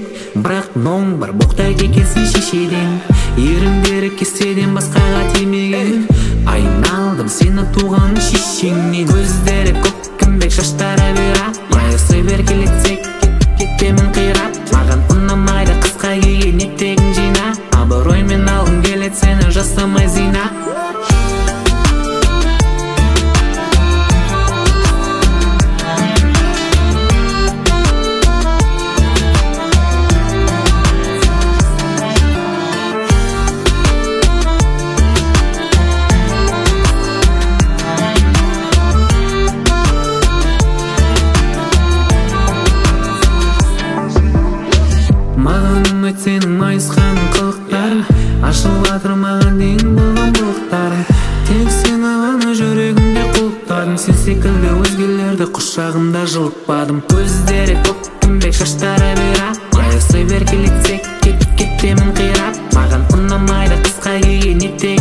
бірақ ноң бар боқтай екенсің шешеден. Еріндері кестеден басқаға тимеген. Айналдым сені туған шешеңнен. Көздері көккімбек, шаштары бұйра. Майысы беркелетсек кетемін қирап. Маған ұнамайды қысқа киген етегін жина. Абыроймен алғым келеді сені, жасамай зина. Маған ұнайды сенің майысқан қылықтарың. Ашылып жатыр маған дейін болған былықтарың. Тек сені ғана жүрегімде құлыптадым. Сен секілді өзгелерді құшағымда жылытпадым. Көздері көккімбек, шаштары бұйра. Майысы беркелетсек кетемін қирап. Маған ұнамайды қысқа киген етек